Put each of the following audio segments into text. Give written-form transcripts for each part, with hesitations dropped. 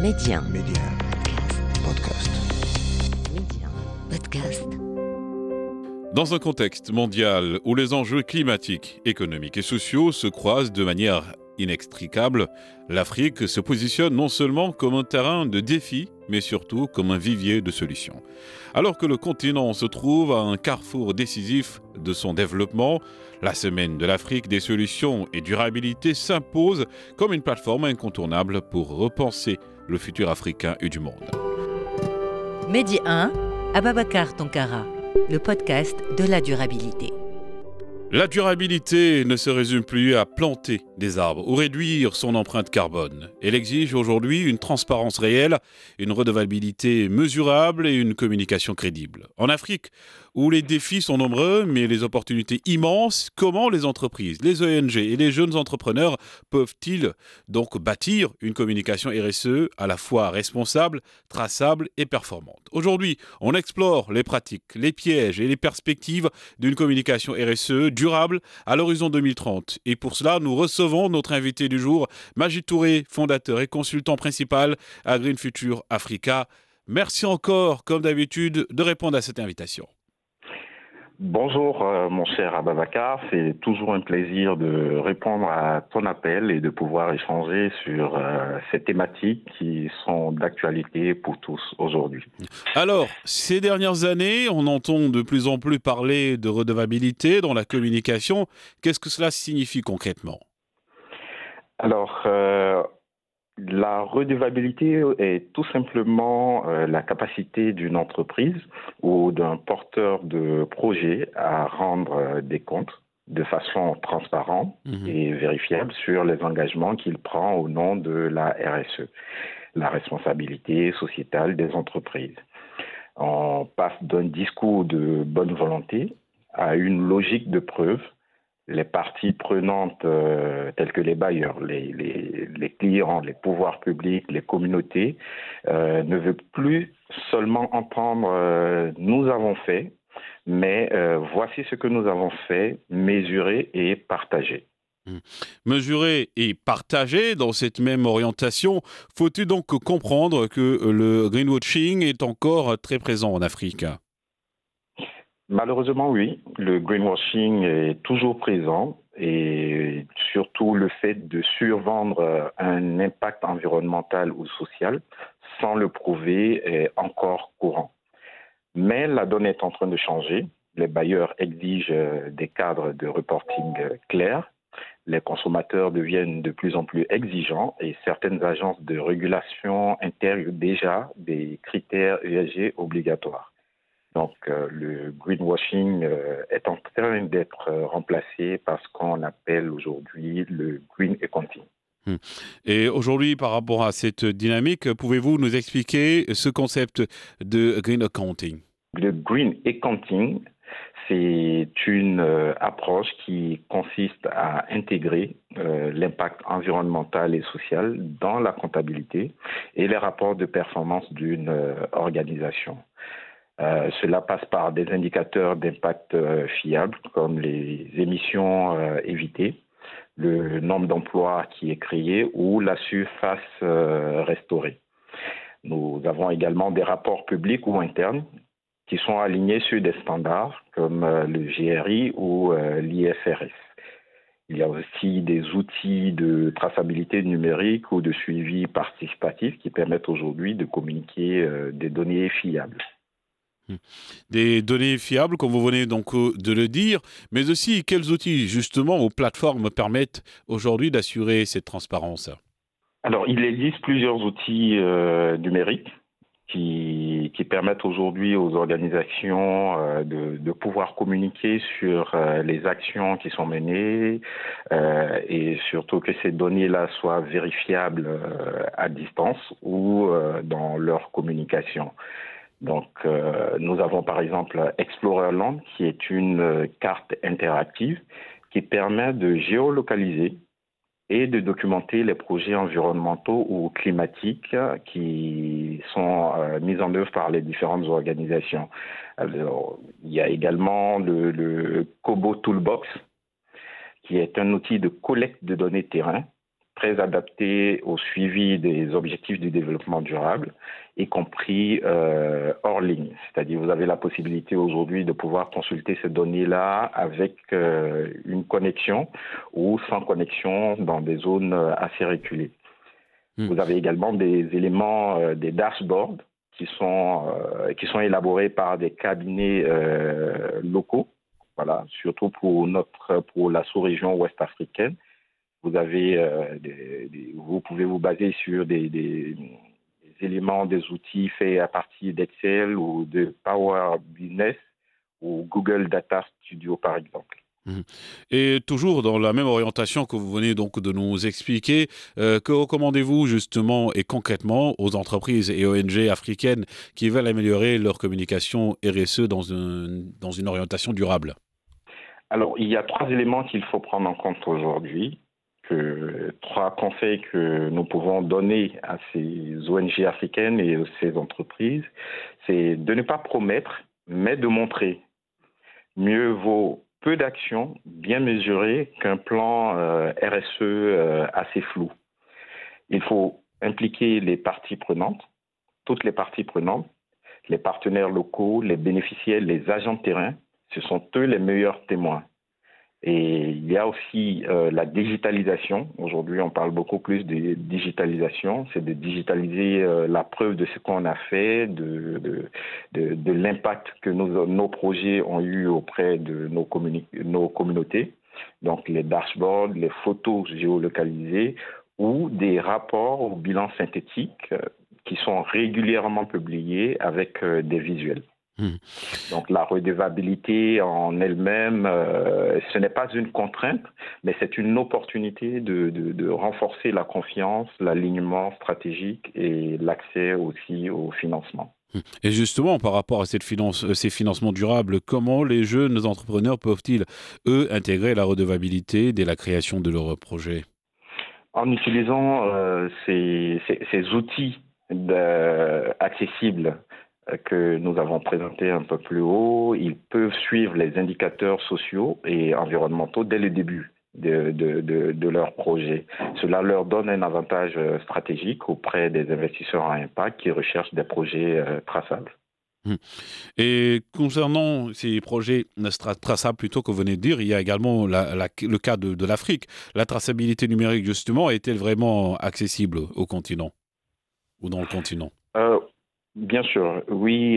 Média. Média. Podcast. Média. Podcast. Dans un contexte mondial où les enjeux climatiques, économiques et sociaux se croisent de manière inextricable, l'Afrique se positionne non seulement comme un terrain de défis, mais surtout comme un vivier de solutions. Alors que le continent se trouve à un carrefour décisif de son développement, la Semaine de l'Afrique des solutions et durabilité s'impose comme une plateforme incontournable pour repenser le futur africain et du monde. Média 1, Ababacar Tonkara, le podcast de la durabilité. La durabilité ne se résume plus à planter des arbres ou réduire son empreinte carbone. Elle exige aujourd'hui une transparence réelle, une redevabilité mesurable et une communication crédible. En Afrique, où les défis sont nombreux mais les opportunités immenses, comment les entreprises, les ONG et les jeunes entrepreneurs peuvent-ils donc bâtir une communication RSE à la fois responsable, traçable et performante? Aujourd'hui, on explore les pratiques, les pièges et les perspectives d'une communication RSE durable à l'horizon 2030. Et pour cela, nous recevons notre invité du jour, Majid Touré, fondateur et consultant principal à Green Future Africa. Merci encore, comme d'habitude, de répondre à cette invitation. Bonjour mon cher Ababacar, c'est toujours un plaisir de répondre à ton appel et de pouvoir échanger sur ces thématiques qui sont d'actualité pour tous aujourd'hui. Alors, ces dernières années, on entend de plus en plus parler de redevabilité dans la communication. Qu'est-ce que cela signifie concrètement ? Alors, la redevabilité est tout simplement la capacité d'une entreprise ou d'un porteur de projet à rendre des comptes de façon transparente et vérifiable sur les engagements qu'il prend au nom de la RSE, la responsabilité sociétale des entreprises. On passe d'un discours de bonne volonté à une logique de preuve. Les parties prenantes telles que les bailleurs, les clients, les pouvoirs publics, les communautés ne veulent plus seulement entendre nous avons fait, mais voici ce que nous avons fait, mesurer et partager. Mesurer et partager dans cette même orientation, faut-il donc comprendre que le greenwashing est encore très présent en Afrique ? Malheureusement, oui. Le greenwashing est toujours présent et surtout le fait de survendre un impact environnemental ou social sans le prouver est encore courant. Mais la donne est en train de changer. Les bailleurs exigent des cadres de reporting clairs. Les consommateurs deviennent de plus en plus exigeants et certaines agences de régulation intègrent déjà des critères ESG obligatoires. Donc, le greenwashing est en train d'être remplacé par ce qu'on appelle aujourd'hui le green accounting. Et aujourd'hui, par rapport à cette dynamique, pouvez-vous nous expliquer ce concept de green accounting ? Le green accounting, c'est une approche qui consiste à intégrer l'impact environnemental et social dans la comptabilité et les rapports de performance d'une organisation. Cela passe par des indicateurs d'impact fiables comme les émissions évitées, le nombre d'emplois qui est créé ou la surface restaurée. Nous avons également des rapports publics ou internes qui sont alignés sur des standards comme le GRI ou l'IFRS. Il y a aussi des outils de traçabilité numérique ou de suivi participatif qui permettent aujourd'hui de communiquer des données fiables. Des données fiables, comme vous venez donc de le dire, mais aussi quels outils justement ou plateformes permettent aujourd'hui d'assurer cette transparence ? Alors, il existe plusieurs outils numériques qui permettent aujourd'hui aux organisations de pouvoir communiquer sur les actions qui sont menées et surtout que ces données-là soient vérifiables à distance ou dans leur communication. Donc, nous avons par exemple Explorerland, qui est une carte interactive qui permet de géolocaliser et de documenter les projets environnementaux ou climatiques qui sont mis en œuvre par les différentes organisations. Alors, il y a également le Kobo Toolbox, qui est un outil de collecte de données terrain très adapté au suivi des objectifs du développement durable, y compris hors ligne. C'est-à-dire vous avez la possibilité aujourd'hui de pouvoir consulter ces données-là avec une connexion ou sans connexion dans des zones assez reculées. Vous avez également des éléments, des dashboards qui sont élaborés par des cabinets locaux, voilà, surtout pour la sous-région ouest africaine. Vous avez, vous pouvez vous baser sur des éléments, des outils faits à partir d'Excel ou de Power Business ou Google Data Studio, par exemple. Mhm. Et toujours dans la même orientation que vous venez donc de nous expliquer, que recommandez-vous justement et concrètement aux entreprises et ONG africaines qui veulent améliorer leur communication RSE dans une orientation durable? Alors, il y a 3 éléments qu'il faut prendre en compte aujourd'hui, 3 conseils que nous pouvons donner à ces ONG africaines et à ces entreprises. C'est de ne pas promettre, mais de montrer. Mieux vaut peu d'actions bien mesurées qu'un plan RSE assez flou. Il faut impliquer les parties prenantes, toutes les parties prenantes, les partenaires locaux, les bénéficiaires, les agents de terrain. Ce sont eux les meilleurs témoins. Et il y a aussi la digitalisation. Aujourd'hui, on parle beaucoup plus de digitalisation. C'est de digitaliser la preuve de ce qu'on a fait, de l'impact que nos projets ont eu auprès de nos communautés. Donc, les dashboards, les photos géolocalisées ou des rapports ou bilans synthétiques qui sont régulièrement publiés avec des visuels. Donc la redevabilité en elle-même, ce n'est pas une contrainte, mais c'est une opportunité de renforcer la confiance, l'alignement stratégique et l'accès aussi au financement. Et justement, par rapport à ces financements durables, comment les jeunes entrepreneurs peuvent-ils, eux, intégrer la redevabilité dès la création de leur projet? En utilisant ces outils accessibles que nous avons présenté un peu plus haut, ils peuvent suivre les indicateurs sociaux et environnementaux dès le début de leur projet. Cela leur donne un avantage stratégique auprès des investisseurs à impact qui recherchent des projets traçables. Hmm. Et concernant ces projets traçables, plutôt que vous venez de dire, il y a également le cas de l'Afrique. La traçabilité numérique, justement, est-elle vraiment accessible au continent ou dans le continent? Bien sûr, oui,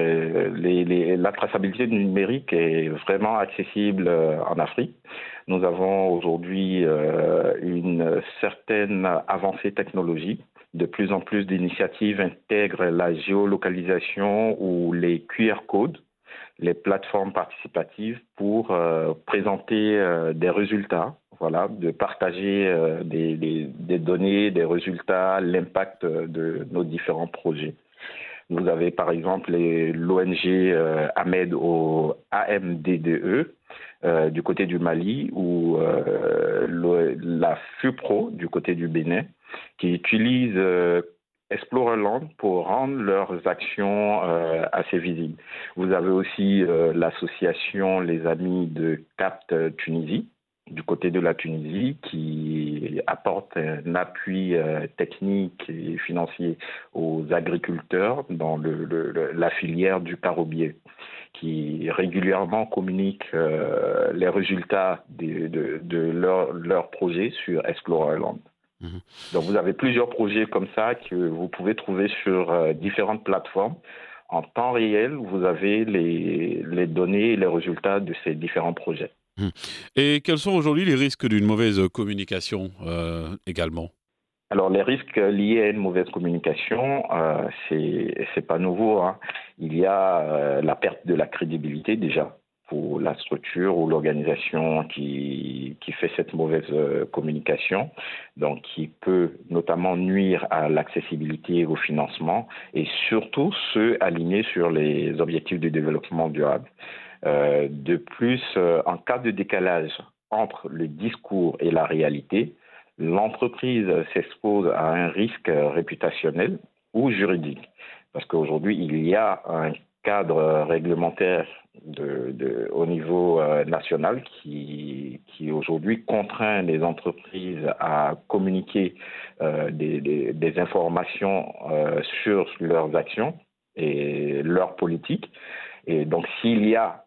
la traçabilité numérique est vraiment accessible en Afrique. Nous avons aujourd'hui une certaine avancée technologique. De plus en plus d'initiatives intègrent la géolocalisation ou les QR codes, les plateformes participatives pour présenter des résultats, voilà, de partager des données, des résultats, l'impact de nos différents projets. Vous avez par exemple l'ONG AMDDE du côté du Mali ou la FUPRO du côté du Bénin qui utilisent Explorerland pour rendre leurs actions assez visibles. Vous avez aussi l'association Les Amis de Cap Tunisie du côté de la Tunisie qui apporte un appui technique et financier aux agriculteurs dans la filière du carobier qui régulièrement communique les résultats de leur projet sur Explorerland. Donc vous avez plusieurs projets comme ça que vous pouvez trouver sur différentes plateformes. En temps réel, vous avez les données et les résultats de ces différents projets. Et quels sont aujourd'hui les risques d'une mauvaise communication également? Alors les risques liés à une mauvaise communication, c'est pas nouveau, hein. Il y a la perte de la crédibilité déjà pour la structure ou l'organisation qui fait cette mauvaise communication, donc qui peut notamment nuire à l'accessibilité au financement et surtout se aligner sur les objectifs du développement durable. De plus, en cas de décalage entre le discours et la réalité, l'entreprise s'expose à un risque réputationnel ou juridique. Parce qu'aujourd'hui, il y a un cadre réglementaire au niveau national qui aujourd'hui contraint les entreprises à communiquer des informations sur leurs actions et leurs politiques. Et donc, s'il y a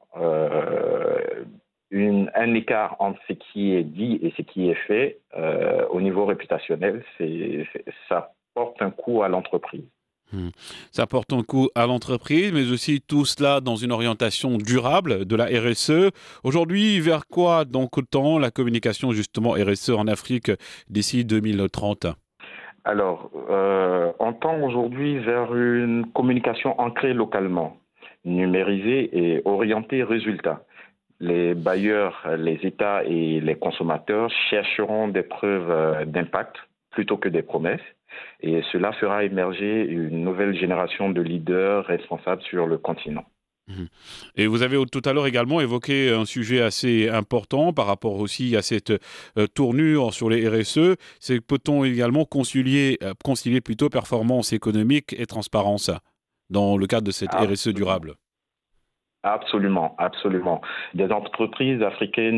un écart entre ce qui est dit et ce qui est fait au niveau réputationnel, ça porte un coup à l'entreprise. Ça porte un coup à l'entreprise, mais aussi tout cela dans une orientation durable de la RSE. Aujourd'hui, vers quoi donc tend la communication justement RSE en Afrique d'ici 2030 ? Alors, on tend aujourd'hui vers une communication ancrée localement, numérisée et orientée résultat. Les bailleurs, les États et les consommateurs chercheront des preuves d'impact plutôt que des promesses. Et cela fera émerger une nouvelle génération de leaders responsables sur le continent. Et vous avez tout à l'heure également évoqué un sujet assez important par rapport aussi à cette tournure sur les RSE. C'est peut-on également concilier plutôt performance économique et transparence dans le cadre de cette RSE durable ? Absolument, absolument. Des entreprises africaines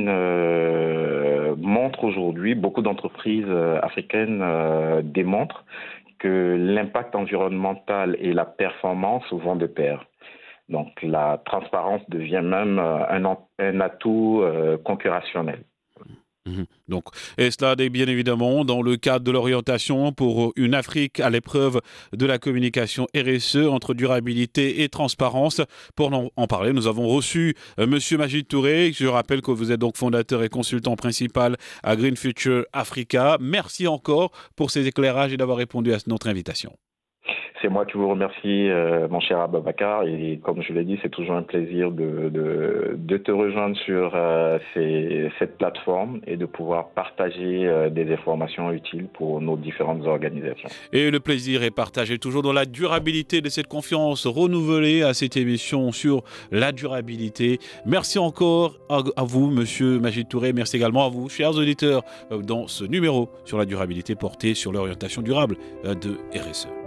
montrent aujourd'hui, beaucoup d'entreprises africaines démontrent que l'impact environnemental et la performance vont de pair. Donc la transparence devient même un atout concurrentiel. Donc, et cela est bien évidemment dans le cadre de l'orientation pour une Afrique à l'épreuve de la communication RSE entre durabilité et transparence. Pour en parler, nous avons reçu Monsieur Majid Touré. Je rappelle que vous êtes donc fondateur et consultant principal à Green Future Africa. Merci encore pour ces éclairages et d'avoir répondu à notre invitation. C'est moi qui vous remercie, mon cher Ababakar. Et comme je l'ai dit, c'est toujours un plaisir de te rejoindre sur cette plateforme et de pouvoir partager des informations utiles pour nos différentes organisations. Et le plaisir est partagé toujours dans la durabilité de cette confiance renouvelée à cette émission sur la durabilité. Merci encore à vous, Monsieur Majid Touré. Merci également à vous, chers auditeurs, dans ce numéro sur la durabilité porté sur l'orientation durable de RSE.